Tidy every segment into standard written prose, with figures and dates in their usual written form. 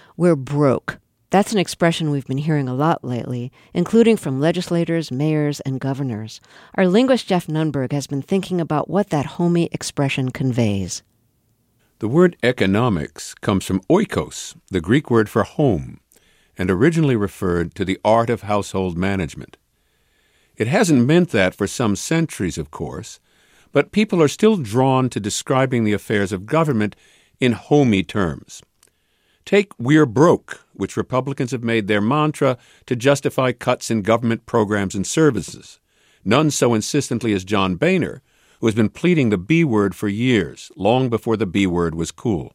We're broke. That's an expression we've been hearing a lot lately, including from legislators, mayors, and governors. Our linguist Jeff Nunberg has been thinking about what that homey expression conveys. The word economics comes from oikos, the Greek word for home, and originally referred to the art of household management. It hasn't meant that for some centuries, of course, but people are still drawn to describing the affairs of government in homey terms. Take "we're broke," which Republicans have made their mantra to justify cuts in government programs and services. None so insistently as John Boehner, who has been pleading the B word for years, long before the B word was cool.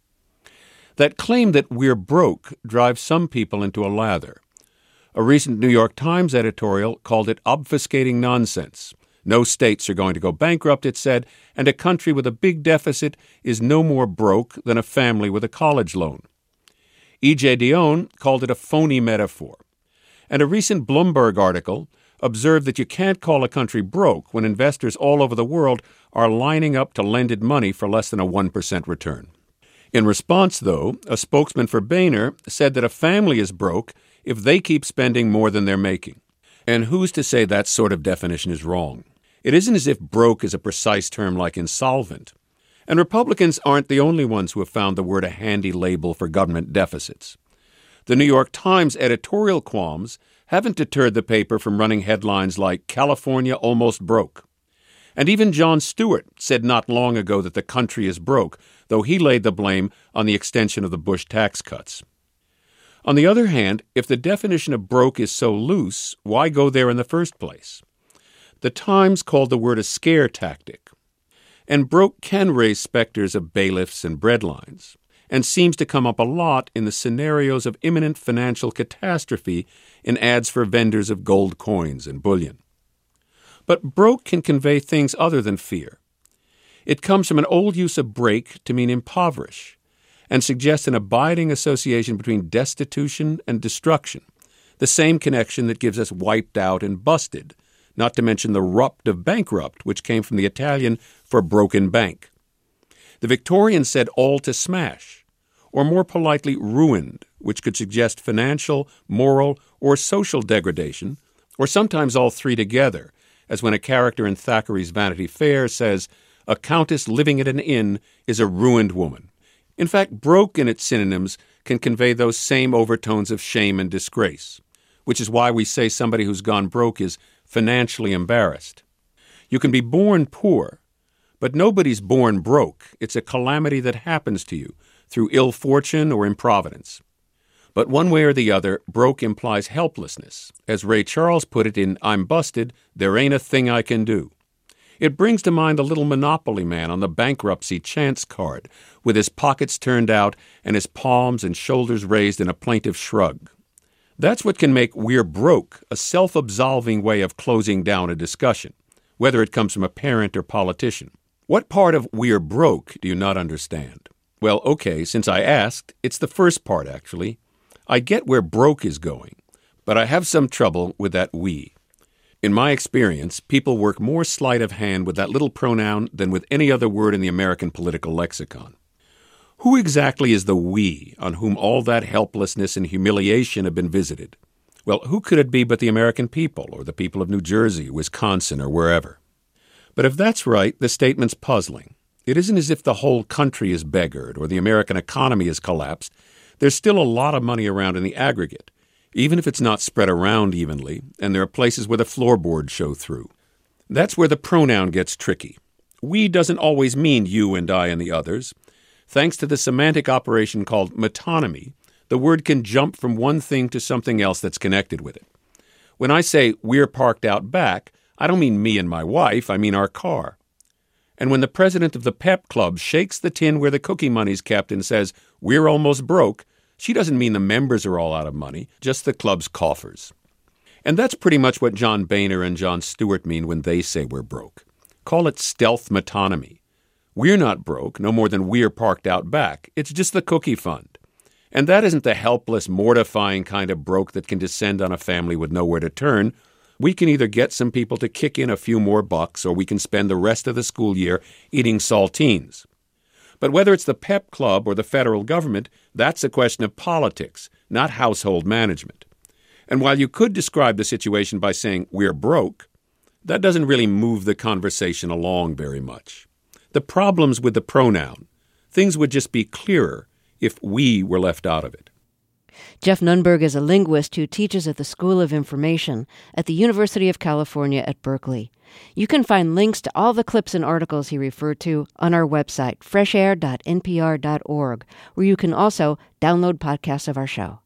That claim that we're broke drives some people into a lather. A recent New York Times editorial called it obfuscating nonsense. No states are going to go bankrupt, it said, and a country with a big deficit is no more broke than a family with a college loan. E.J. Dionne called it a phony metaphor. And a recent Bloomberg article observed that you can't call a country broke when investors all over the world are lining up to lend it money for less than a 1% return. In response, though, a spokesman for Boehner said that a family is broke if they keep spending more than they're making. And who's to say that sort of definition is wrong? It isn't as if broke is a precise term like insolvent. And Republicans aren't the only ones who have found the word a handy label for government deficits. The New York Times editorial qualms haven't deterred the paper from running headlines like "California almost broke." And even Jon Stewart said not long ago that the country is broke, though he laid the blame on the extension of the Bush tax cuts. On the other hand, if the definition of broke is so loose, why go there in the first place? The Times called the word a scare tactic. And broke can raise specters of bailiffs and breadlines, and seems to come up a lot in the scenarios of imminent financial catastrophe in ads for vendors of gold coins and bullion. But broke can convey things other than fear. It comes from an old use of break to mean impoverish, and suggests an abiding association between destitution and destruction, the same connection that gives us wiped out and busted, not to mention the rupt of bankrupt, which came from the Italian for broken bank. The Victorians said all to smash, or more politely ruined, which could suggest financial, moral, or social degradation, or sometimes all three together, as when a character in Thackeray's Vanity Fair says, "A countess living at an inn is a ruined woman." In fact, broke in its synonyms can convey those same overtones of shame and disgrace, which is why we say somebody who's gone broke is financially embarrassed. You can be born poor, but nobody's born broke. It's a calamity that happens to you through ill fortune or improvidence. But one way or the other, broke implies helplessness. As Ray Charles put it in "I'm Busted, There Ain't a Thing I Can Do." It brings to mind the little Monopoly man on the bankruptcy chance card, with his pockets turned out and his palms and shoulders raised in a plaintive shrug. That's what can make "we're broke" a self-absolving way of closing down a discussion, whether it comes from a parent or politician. What part of "we're broke" do you not understand? Well, okay, since I asked, it's the first part, actually. I get where broke is going, but I have some trouble with that "we." In my experience, people work more sleight of hand with that little pronoun than with any other word in the American political lexicon. Who exactly is the "we" on whom all that helplessness and humiliation have been visited? Well, who could it be but the American people, or the people of New Jersey, Wisconsin, or wherever? But if that's right, the statement's puzzling. It isn't as if the whole country is beggared or the American economy has collapsed. There's still a lot of money around in the aggregate, even if it's not spread around evenly, and there are places where the floorboards show through. That's where the pronoun gets tricky. "We" doesn't always mean you and I and the others. Thanks to the semantic operation called metonymy, the word can jump from one thing to something else that's connected with it. When I say "we're parked out back," I don't mean me and my wife, I mean our car. And when the president of the Pep Club shakes the tin where the cookie money's kept and says, "We're almost broke," she doesn't mean the members are all out of money, just the club's coffers. And that's pretty much what John Boehner and Jon Stewart mean when they say we're broke. Call it stealth metonymy. We're not broke, no more than we're parked out back. It's just the cookie fund. And that isn't the helpless, mortifying kind of broke that can descend on a family with nowhere to turn. We can either get some people to kick in a few more bucks, or we can spend the rest of the school year eating saltines. But whether it's the PEP Club or the federal government, that's a question of politics, not household management. And while you could describe the situation by saying, we're broke, that doesn't really move the conversation along very much. The problem's with the pronoun. Things would just be clearer if we were left out of it. Jeff Nunberg is a linguist who teaches at the School of Information at the University of California at Berkeley. You can find links to all the clips and articles he referred to on our website, freshair.npr.org, where you can also download podcasts of our show.